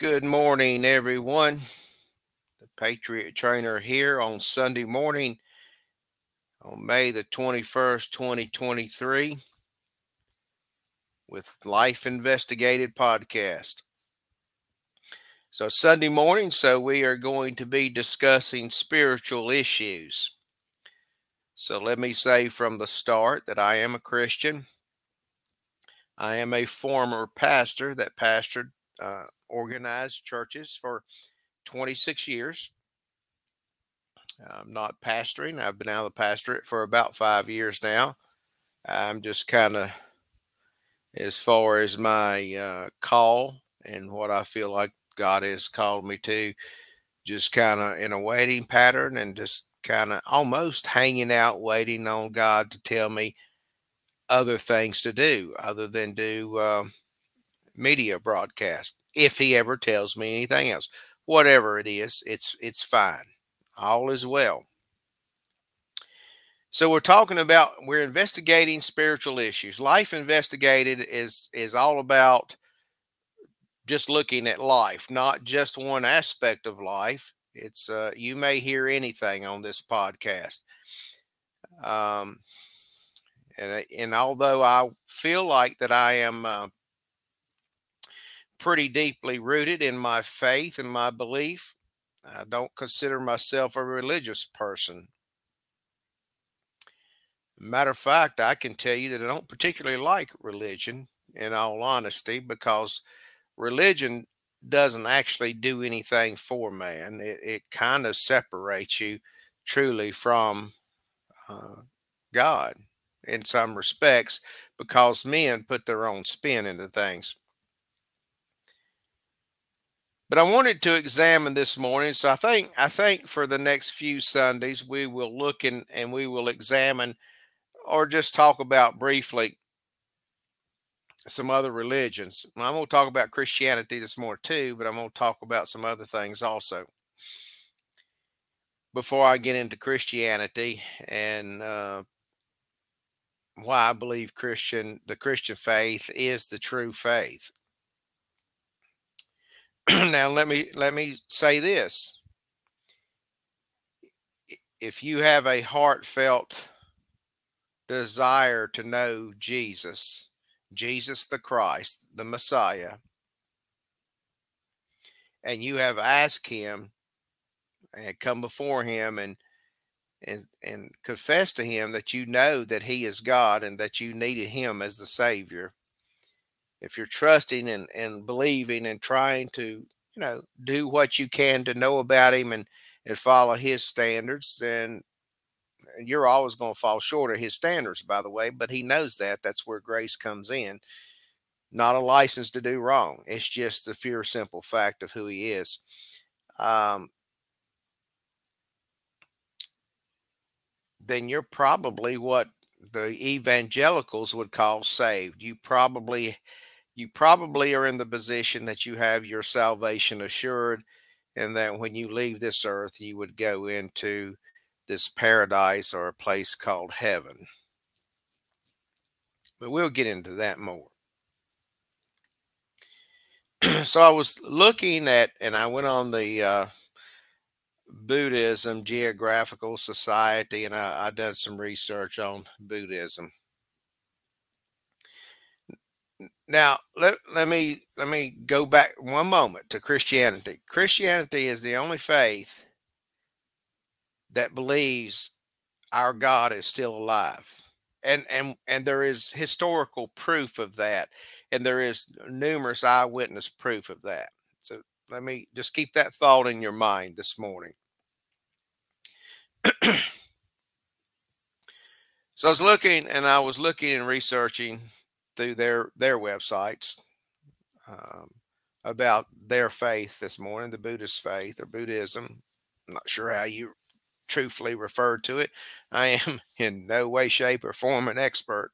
Good morning, everyone. The Patriot Trainer here on Sunday morning on May the 21st, 2023, with Life Investigated Podcast. So, Sunday morning, we are going to be discussing spiritual issues. So, let me say from the start that I am a Christian. I am a former pastor that pastored organized churches for 26 years. I'm not pastoring. I've been out of the pastorate for about 5 years now. I'm just kind of, as far as my call and what I feel like God has called me to, just kind of in a waiting pattern and just kind of almost hanging out, waiting on God to tell me other things to do other than do media broadcast. If He ever tells me anything else, whatever it is, it's fine. All is well. So we're investigating spiritual issues. Life Investigated is all about just looking at life, not just one aspect of life. It's you may hear anything on this podcast. Um, and although I feel like that I am pretty deeply rooted in my faith and my belief, I don't consider myself a religious person. Matter of fact, I can tell you that I don't particularly like religion, in all honesty, because religion doesn't actually do anything for man. It kind of separates you truly from uh, God in some respects because men put their own spin into things. But I wanted to examine this morning, so I think for the next few Sundays we will look and we will examine or just talk about briefly some other religions. I'm going to talk about Christianity this morning too, but I'm going to talk about some other things also. Before I get into Christianity and why I believe the Christian faith is the true faith. Now let me say this: if you have a heartfelt desire to know Jesus, Jesus the Christ, the Messiah, and you have asked Him and come before Him and confess to Him that you know that He is God and that you needed Him as the Savior, if you're trusting and believing and trying to, do what you can to know about Him and follow His standards, then you're always going to fall short of His standards, by the way, but He knows that. That's where grace comes in. Not a license to do wrong. It's just the pure, simple fact of who He is. Um, then you're probably what the evangelicals would call saved. You probably are in the position that you have your salvation assured, and that when you leave this earth, you would go into this paradise or a place called heaven. But we'll get into that more. So I was looking at, and I went on the Buddhism Geographical Society, and I did some research on Buddhism. Now let me go back one moment to Christianity. Christianity is the only faith that believes our God is still alive. And there is historical proof of that, and there is numerous eyewitness proof of that. So let me just keep that thought in your mind this morning. So I was looking and researching through their websites um, about their faith this morning, the Buddhist faith or Buddhism. I'm not sure how you truthfully refer to it. I am in no way, shape, or form an expert.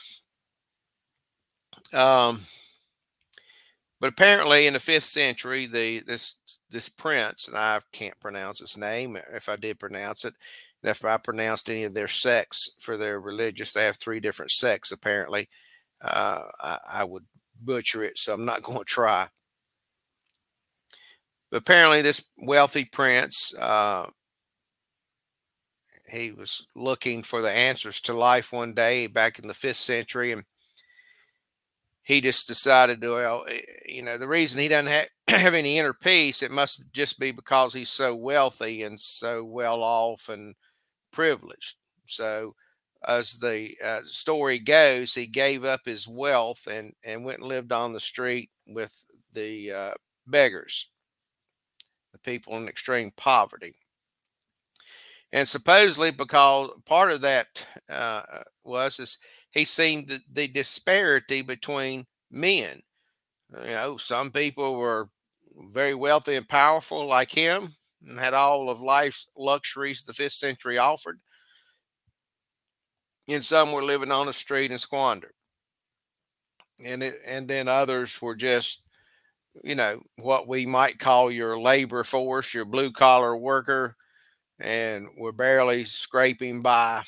Um, but apparently, in the 5th century, this prince, and I can't pronounce his name. If I did pronounce it, and if I pronounced any of their sects for their religious, they have 3 different sects apparently. I would butcher it, so I'm not going to try. But apparently, this wealthy prince, he was looking for the answers to life one day back in the 5th century, and he just decided to, well, the reason he doesn't have any inner peace, it must just be because he's so wealthy and so well off and privileged. So, as the story goes, he gave up his wealth and went and lived on the street with the beggars, the people in extreme poverty. And supposedly, because part of that is he seen the disparity between men. Some people were very wealthy and powerful like him and had all of life's luxuries the 5th century offered, and some were living on the street and squandered. And then others were just, what we might call your labor force, your blue collar worker, and were barely scraping by.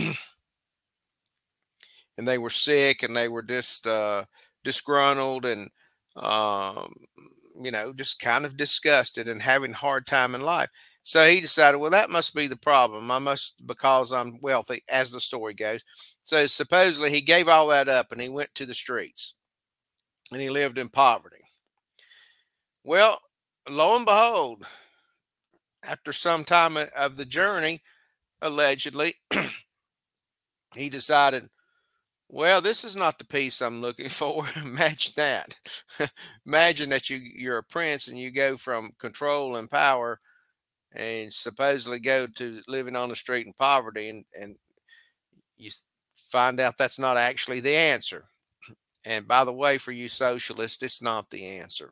And they were sick, and they were just disgruntled, and um, just kind of disgusted and having a hard time in life. So he decided, well, that must be the problem. I must, because I'm wealthy, as the story goes. So supposedly he gave all that up and he went to the streets and he lived in poverty. Well, lo and behold, after some time of the journey, allegedly, he decided, well, this is not the peace I'm looking for. Imagine that. Imagine that you're a prince and you go from control and power and supposedly go to living on the street in poverty, and you find out that's not actually the answer. And by the way, for you socialists, it's not the answer.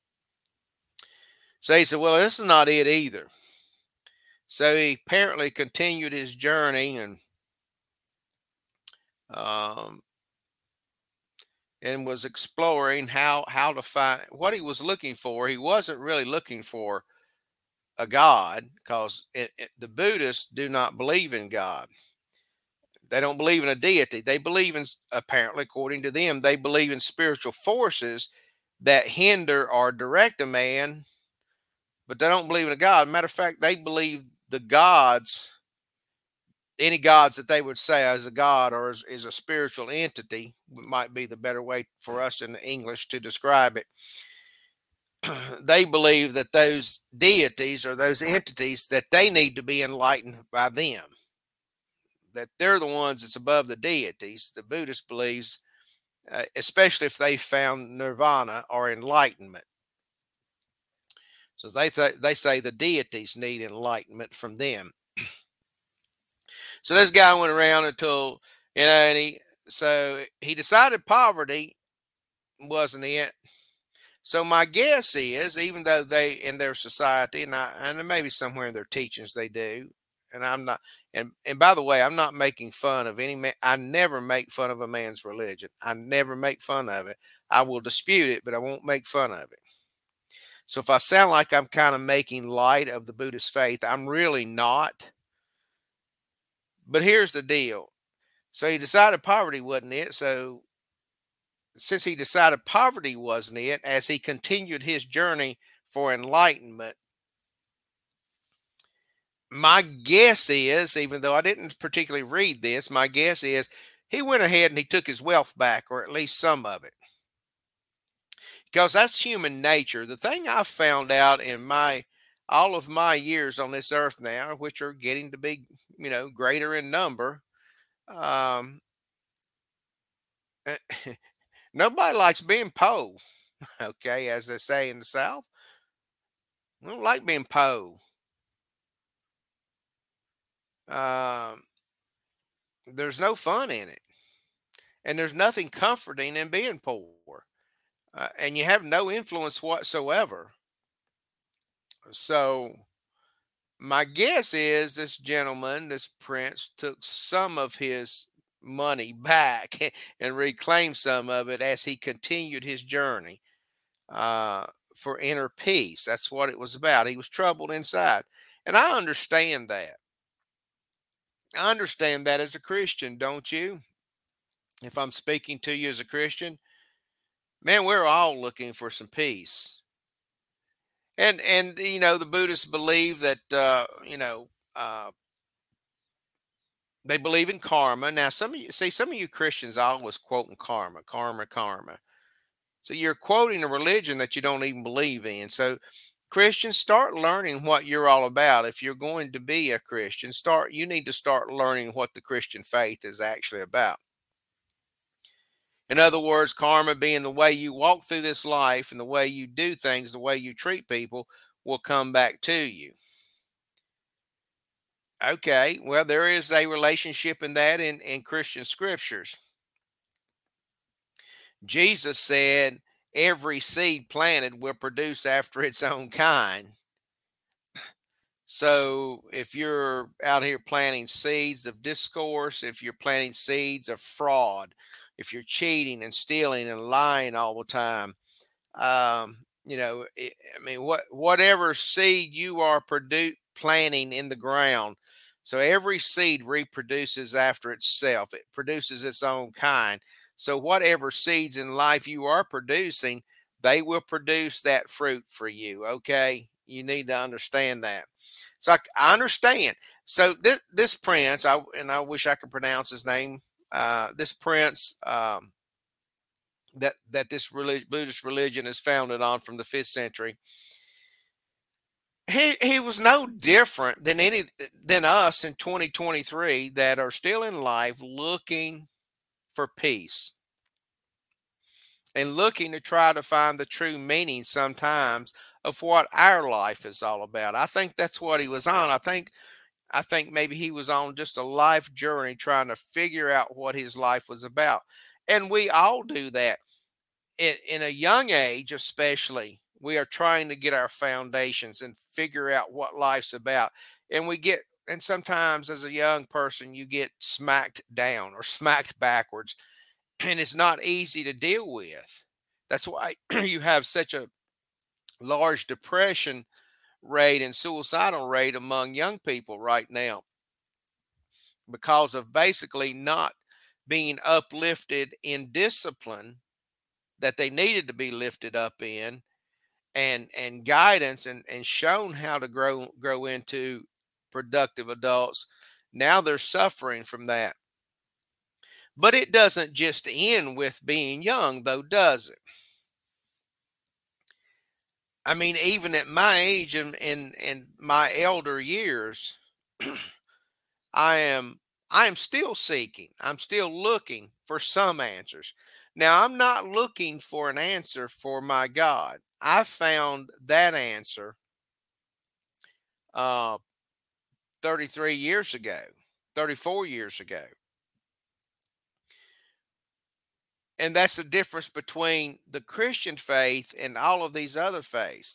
So he said, well, this is not it either. So he apparently continued his journey um, and was exploring how to find what he was looking for. He wasn't really looking for a God, because the Buddhists do not believe in God. They don't believe in a deity. They believe in, apparently, according to them, they believe in spiritual forces that hinder or direct a man, but they don't believe in a God. Matter of fact, they believe the gods, any gods that they would say as a god or is a spiritual entity, might be the better way for us in English to describe it. They believe that those deities or those entities, that they need to be enlightened by them, that they're the ones that's above the deities. The Buddhist believes, especially if they found nirvana or enlightenment. So they say the deities need enlightenment from them. So this guy went around until, so he decided poverty wasn't it. So my guess is, even though they in their society, and maybe somewhere in their teachings they do, and I'm not, and by the way, I'm not making fun of any man. I never make fun of a man's religion. I never make fun of it. I will dispute it, but I won't make fun of it. So if I sound like I'm kind of making light of the Buddhist faith, I'm really not. But here's the deal. So he decided poverty wasn't it. So since he decided poverty wasn't it, as he continued his journey for enlightenment, my guess is, even though I didn't particularly read this, my guess is he went ahead and he took his wealth back, or at least some of it, because that's human nature. The thing I found out in all of my years on this earth now, which are getting to be, greater in number, um, nobody likes being poor. Okay, as they say in the South, I don't like being poor. Um, there's no fun in it, and there's nothing comforting in being poor, and you have no influence whatsoever. So my guess is this gentleman, this prince, took some of his money back and reclaimed some of it as he continued his journey uh, for inner peace. That's what it was about. He was troubled inside, and I understand that. I understand that as a Christian, don't you? If I'm speaking to you as a Christian, man, we're all looking for some peace. And the Buddhists believe that they believe in karma. Now, some of you Christians are always quoting karma, karma, karma. So you're quoting a religion that you don't even believe in. So Christians, start learning what you're all about. If you're going to be a Christian, you need to start learning what the Christian faith is actually about. In other words, karma being the way you walk through this life and the way you do things, the way you treat people will come back to you. Okay, well, there is a relationship in that in Christian scriptures. Jesus said, every seed planted will produce after its own kind. So if you're out here planting seeds of discourse, if you're planting seeds of fraud, if you're cheating and stealing and lying all the time, whatever seed you are planting in the ground. So every seed reproduces after itself. It produces its own kind. So whatever seeds in life you are producing, they will produce that fruit for you. Okay, you need to understand that. So I understand. So this prince, I wish I could pronounce his name. This prince. That this Buddhist religion is founded on from the 5th century. He was no different than us in 2023 that are still in life looking for peace and looking to try to find the true meaning sometimes of what our life is all about. I think that's what he was on. I think maybe he was on just a life journey trying to figure out what his life was about. And we all do that. In a young age, especially, we are trying to get our foundations and figure out what life's about. And sometimes as a young person, you get smacked down or smacked backwards, and it's not easy to deal with. That's why you have such a large depression rate and suicidal rate among young people right now because of basically not being uplifted in discipline that they needed to be lifted up in, and guidance, and shown how to grow into productive adults. Now they're suffering from that. But it doesn't just end with being young, though, does it? I mean, even at my age and in my elder years, I am still seeking. I'm still looking for some answers. Now, I'm not looking for an answer for my God. I found that answer uh, 33 years ago, 34 years ago. And that's the difference between the Christian faith and all of these other faiths.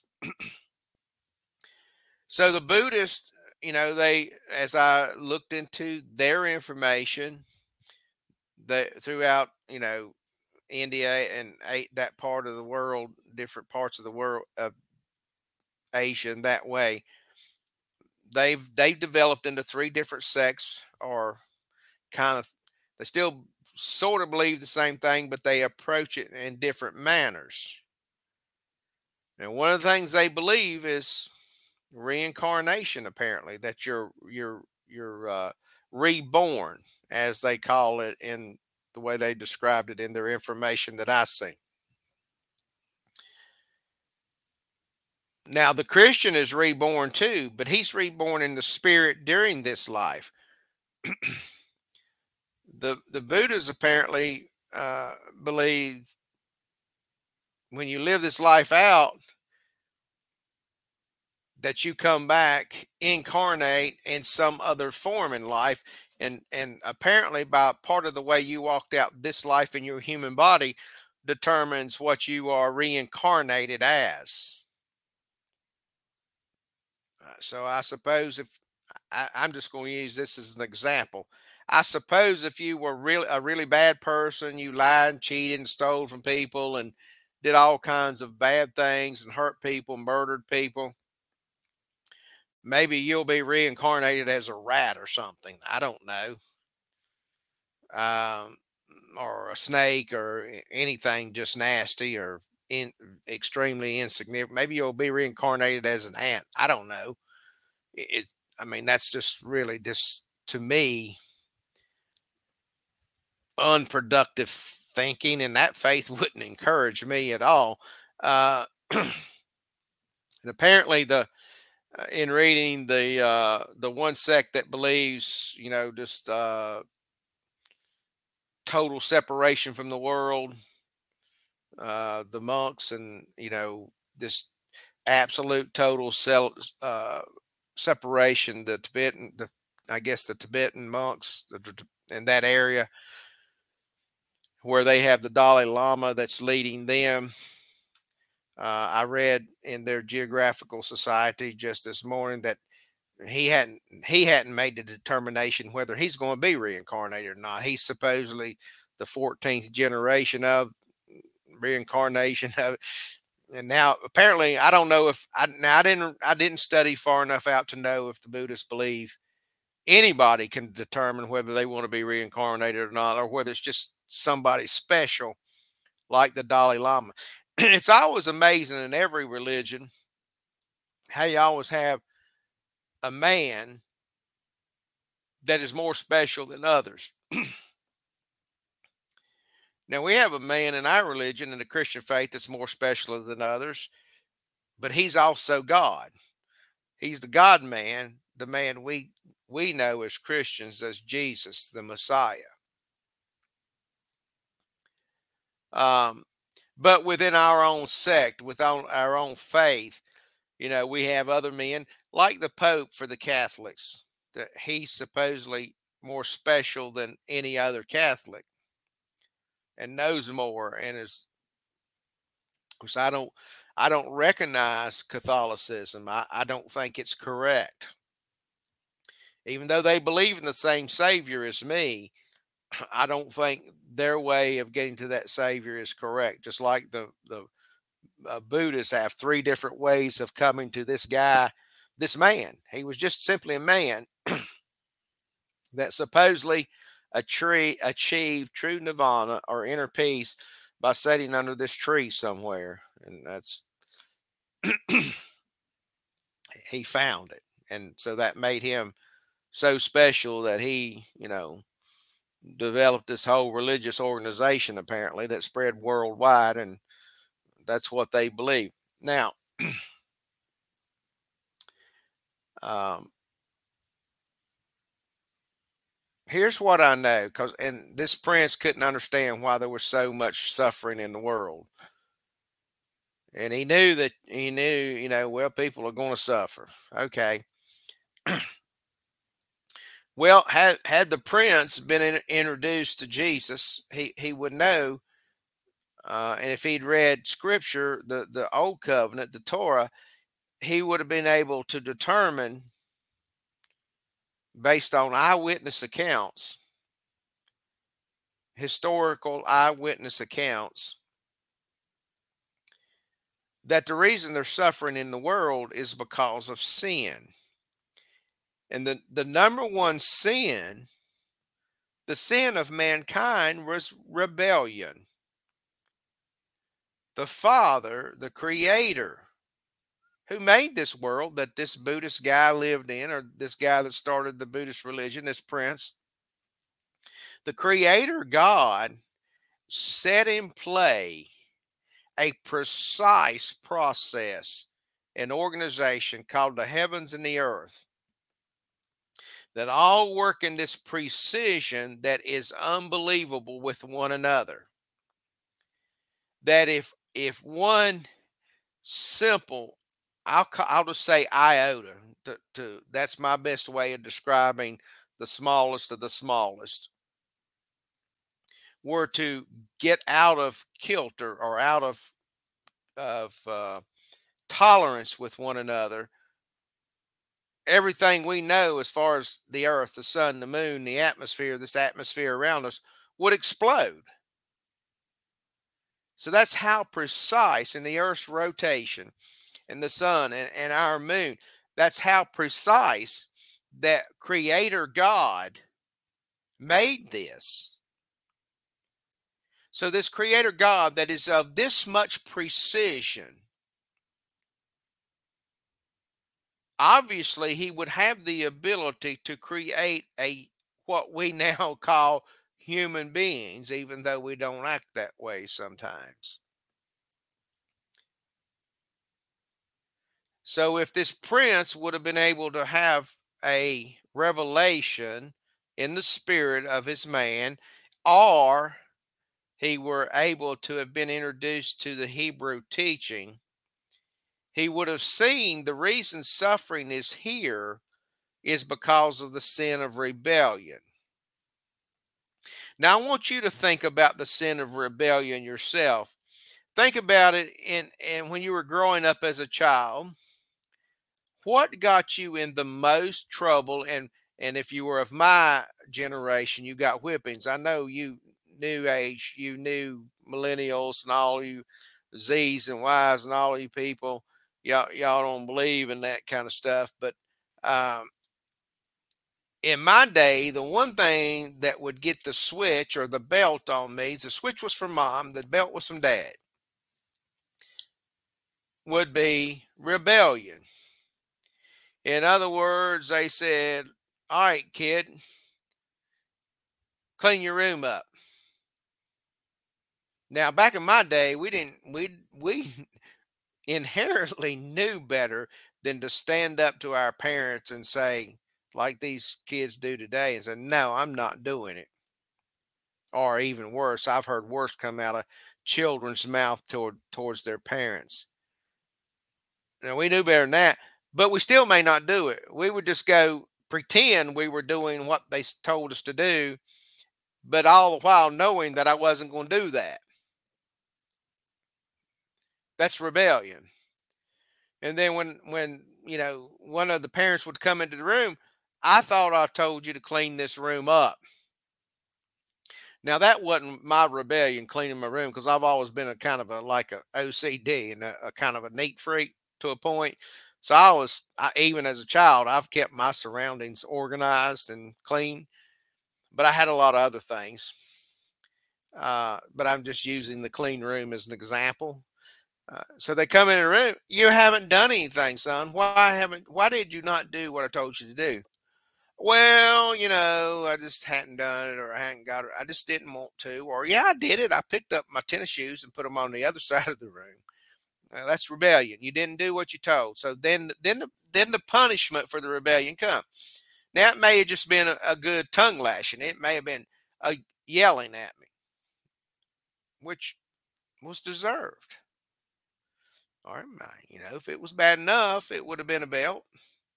So the Buddhists, as I looked into their information, throughout, India and that part of the world, different parts of the world of Asia, and that way, they've developed into three different sects, or kind of, they still sort of believe the same thing, but they approach it in different manners. And one of the things they believe is reincarnation. Apparently, that you're reborn, as they call it, in the way they described it in their information that I see. Now, the Christian is reborn too, but he's reborn in the spirit during this life. The Buddhists apparently believe when you live this life out, that you come back, incarnate in some other form in life, and apparently by part of the way you walked out this life in your human body determines what you are reincarnated as. So I suppose if I'm just going to use this as an example. I suppose if you were really a really bad person, you lied, cheated, and stole from people, and did all kinds of bad things, and hurt people, murdered people, maybe you'll be reincarnated as a rat or something. I don't know. Um, or a snake, or anything just nasty, or extremely insignificant. Maybe you'll be reincarnated as an ant. I don't know. I mean, that's just really just to me unproductive thinking, and that faith wouldn't encourage me at all. And apparently, in reading the one sect that believes, just total separation from the world, the monks, and this absolute total separation. The Tibetan, I guess the Tibetan monks in that area where they have the Dalai Lama that's leading them. I read in their Geographical Society just this morning that he hadn't made the determination whether he's going to be reincarnated or not. He's supposedly the 14th generation of reincarnation of, and now apparently I don't know if I didn't study far enough out to know if the Buddhists believe anybody can determine whether they want to be reincarnated or not, or whether it's just somebody special like the Dalai Lama. It's always amazing in every religion how you always have a man that is more special than others. Now, we have a man in our religion, in the Christian faith, that's more special than others, but he's also God. He's the God man, the man we know as Christians as Jesus, the Messiah. But within our own sect, within our own faith, we have other men like the Pope for the Catholics, that he's supposedly more special than any other Catholic and knows more, and is, because I don't recognize Catholicism. I don't think it's correct. Even though they believe in the same Savior as me, I don't think their way of getting to that Savior is correct. Just like the Buddhists have three different ways of coming to this guy, this man. He was just simply a man that supposedly achieved true nirvana or inner peace by sitting under this tree somewhere, and that's he found it, and so that made him so special that he, developed this whole religious organization apparently that spread worldwide, and that's what they believe. Now, um, here's what I know, and this prince couldn't understand why there was so much suffering in the world. And he knew, well, people are going to suffer. Okay. Well, had the prince been introduced to Jesus, he would know, and if he'd read scripture, the old covenant, the Torah, he would have been able to determine, based on eyewitness accounts, historical eyewitness accounts, that the reason they're suffering in the world is because of sin. And the number one sin, the sin of mankind, was rebellion. The Father, the Creator, who made this world that this Buddhist guy lived in, or this guy that started the Buddhist religion, this prince, the Creator God set in play a precise process, an organization called the heavens and the earth, that all work in this precision that is unbelievable with one another. That if one simple, I'll just say iota, that's my best way of describing the smallest of the smallest, were to get out of kilter or out of tolerance with one another, everything we know as far as the earth, the sun, the moon, the atmosphere, this atmosphere around us, would explode. So that's how precise in the earth's rotation and the sun and our moon, that's how precise that Creator God made this. So this creator God that is of this much precision, obviously he would have the ability to create a what we now call human beings, even though we don't act that way sometimes. So if this prince would have been able to have a revelation in the spirit of his man, or he were able to have been introduced to the Hebrew teaching, he would have seen the reason suffering is here is because of the sin of rebellion. Now, I want you to think about the sin of rebellion yourself. Think about it in when you were growing up as a child. What got you in the most trouble? And if you were of my generation, you got whippings. I know you new age, you new millennials and all you Z's and Y's and all you people, y'all don't believe in that kind of stuff. But um, in my day, the one thing that would get the switch or the belt on me, the switch was from mom, the belt was from dad, would be rebellion. In other words, they said, all right, kid, clean your room up. Now, back in my day, we inherently knew better than to stand up to our parents and say, like these kids do today, and say, no, I'm not doing it. Or even worse, I've heard worse come out of children's mouth towards their parents. Now, we knew better than that, but we still may not do it. We would just go pretend we were doing what they told us to do, but all the while knowing that I wasn't going to do that. That's rebellion. And then when one of the parents would come into the room, I thought I told you to clean this room up. Now that wasn't my rebellion, cleaning my room, because I've always been a kind of a like a OCD and a kind of a neat freak to a point. So even as a child, I've kept my surroundings organized and clean, but I had a lot of other things. But I'm just using the clean room as an example. So they come in the room. You haven't done anything, son. Why did you not do what I told you to do? Well, I just hadn't done it, or I hadn't got it. I just didn't want to. Or yeah, I did it. I picked up my tennis shoes and put them on the other side of the room. That's rebellion. You didn't do what you told. So then the punishment for the rebellion come. Now it may have just been a good tongue lashing. It may have been a yelling at me, which was deserved. All right, if it was bad enough, it would have been a belt.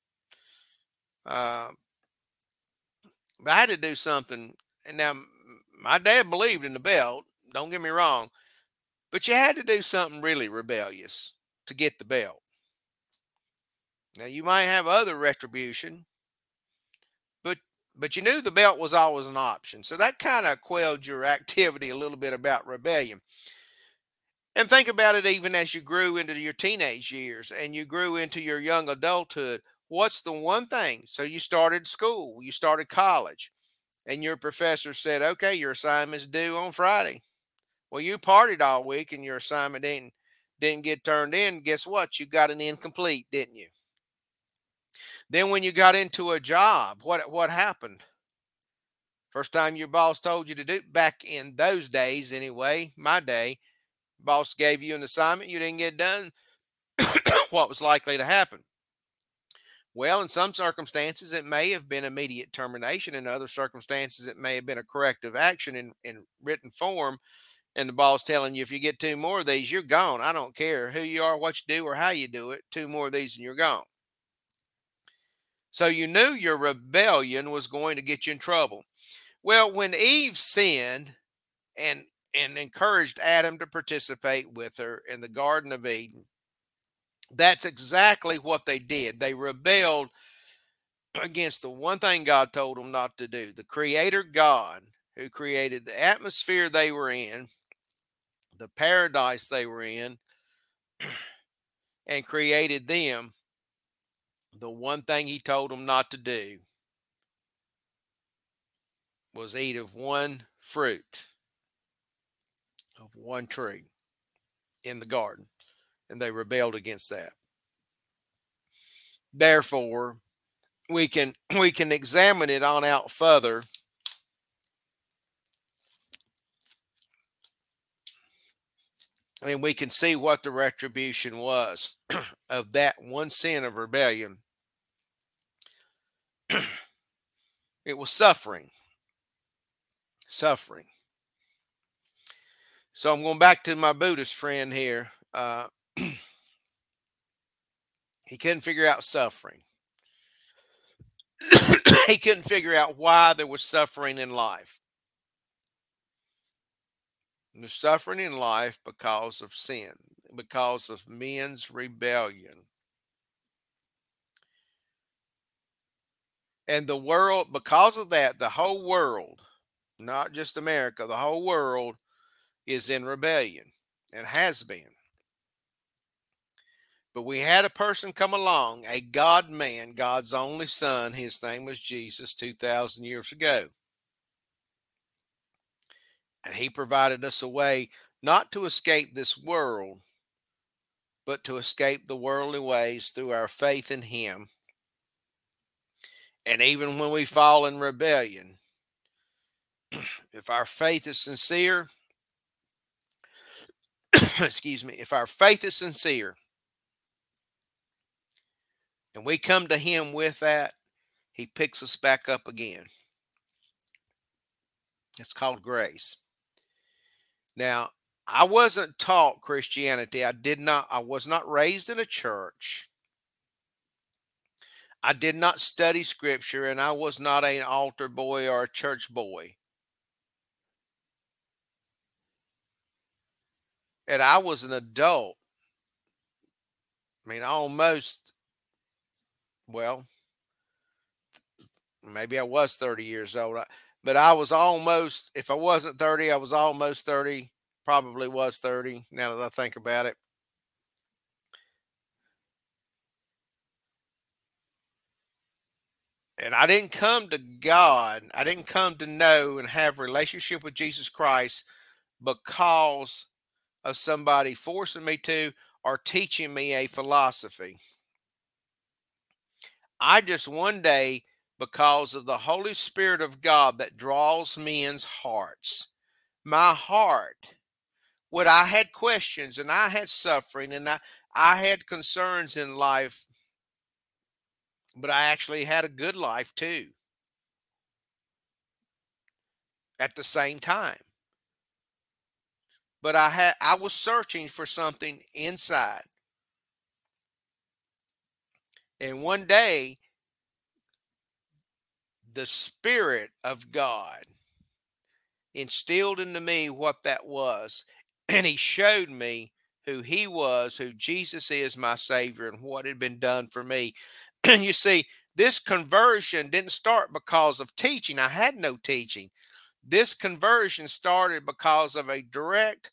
Uh, but I had to do something. And now my dad believed in the belt. Don't get me wrong, but you had to do something really rebellious to get the belt. Now you might have other retribution, but you knew the belt was always an option. So that kind of quelled your activity a little bit about rebellion. And think about it even as you grew into your teenage years and you grew into your young adulthood. What's the one thing? So you started school, you started college, and your professor said, okay, your assignment's due on Friday. Well, you partied all week and your assignment didn't get turned in. Guess what? You got an incomplete, didn't you? Then when you got into a job, what happened? First time your boss told you to do, back in those days anyway, my day, boss gave you an assignment, you didn't get done. What was likely to happen? Well, in some circumstances, it may have been immediate termination. In other circumstances, it may have been a corrective action in written form. And the boss telling you, if you get two more of these, you're gone. I don't care who you are, what you do, or how you do it. Two more of these and you're gone. So you knew your rebellion was going to get you in trouble. Well, when Eve sinned and encouraged Adam to participate with her in the Garden of Eden, that's exactly what they did. They rebelled against the one thing God told them not to do. The creator God who created the atmosphere they were in, the paradise they were in, and created them, the one thing he told them not to do was eat of one fruit. of one tree in the garden, and they rebelled against that. Therefore, we can examine it on out further, and we can see what the retribution was of that one sin of rebellion. It was suffering. Suffering. So I'm going back to my Buddhist friend here. He couldn't figure out suffering. He couldn't figure out why there was suffering in life. There's suffering in life because of sin, because of men's rebellion. And the world, because of that, the whole world, not just America, the whole world is in rebellion and has been. But we had a person come along, a God man, God's only son. His name was Jesus 2,000 years ago. And he provided us a way not to escape this world, but to escape the worldly ways through our faith in him. And even when we fall in rebellion, if our faith is sincere, excuse me, if our faith is sincere and we come to him with that, he picks us back up again. It's called grace. Now, I wasn't taught Christianity. I was not raised in a church. I did not study scripture, and I was not an altar boy or a church boy. And I was an adult. I mean, almost, well, maybe I was 30 years old, but I was almost, if I wasn't 30, I was almost 30, probably was 30 now that I think about it. And I didn't come to God, I didn't come to know and have a relationship with Jesus Christ because of somebody forcing me to or teaching me a philosophy. I just one day, because of the Holy Spirit of God that draws men's hearts, my heart, what I had questions and I had suffering and I had concerns in life, but I actually had a good life too at the same time. But I was searching for something inside. And one day the Spirit of God instilled into me what that was. And he showed me who he was, who Jesus is, my Savior, and what had been done for me. And you see, this conversion didn't start because of teaching. I had no teaching. This conversion started because of a direct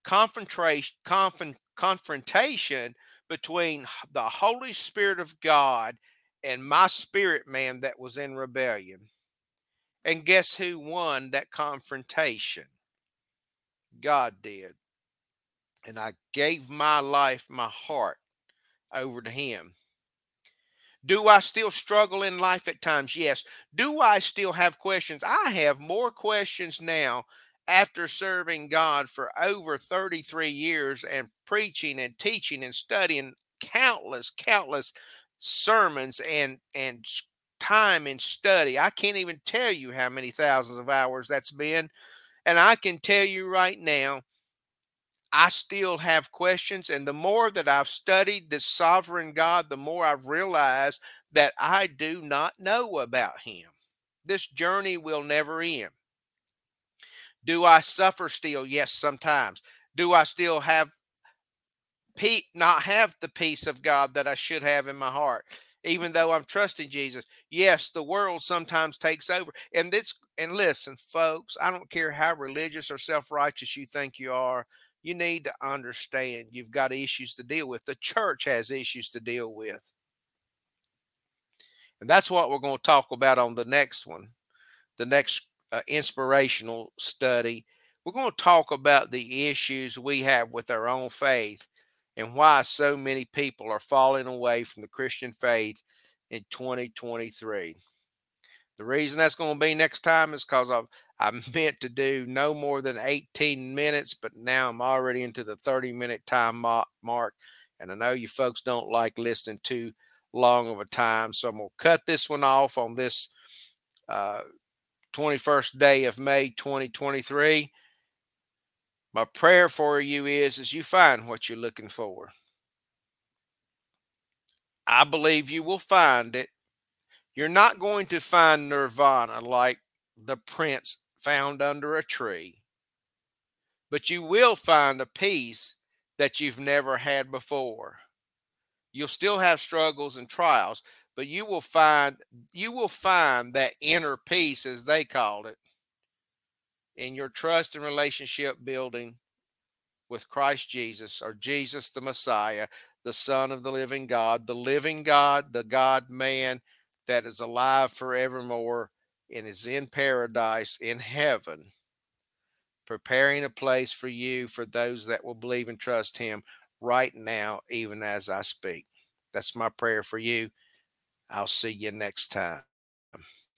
confrontation between the Holy Spirit of God and my spirit man that was in rebellion. And guess who won that confrontation? God did. And I gave my life, my heart over to him. Do I still struggle in life at times? Yes. Do I still have questions? I have more questions now after serving God for over 33 years and preaching and teaching and studying countless sermons and time in study. I can't even tell you how many thousands of hours that's been. And I can tell you right now, I still have questions. And the more that I've studied this sovereign God, the more I've realized that I do not know about him. This journey will never end. Do I suffer still? Yes, sometimes. Do I still not have the peace of God that I should have in my heart, even though I'm trusting Jesus? Yes, the world sometimes takes over. And listen, folks, I don't care how religious or self-righteous you think you are. You need to understand you've got issues to deal with. The church has issues to deal with. And that's what we're going to talk about on the next one, the next inspirational study. We're going to talk about the issues we have with our own faith and why so many people are falling away from the Christian faith in 2023. The reason that's going to be next time is because I meant to do no more than 18 minutes, but now I'm already into the 30-minute time mark. And I know you folks don't like listening too long of a time. So I'm going to cut this one off on this uh, 21st day of May 2023. My prayer for you is you find what you're looking for. I believe you will find it. You're not going to find nirvana like the prince found under a tree, but you will find a peace that you've never had before. You'll still have struggles and trials, but you will find that inner peace, as they called it, in your trust and relationship building with Christ Jesus, or Jesus the Messiah, the Son of the living God, the God man that is alive forevermore and is in paradise in heaven, preparing a place for you, for those that will believe and trust him right now, even as I speak. That's my prayer for you. I'll see you next time.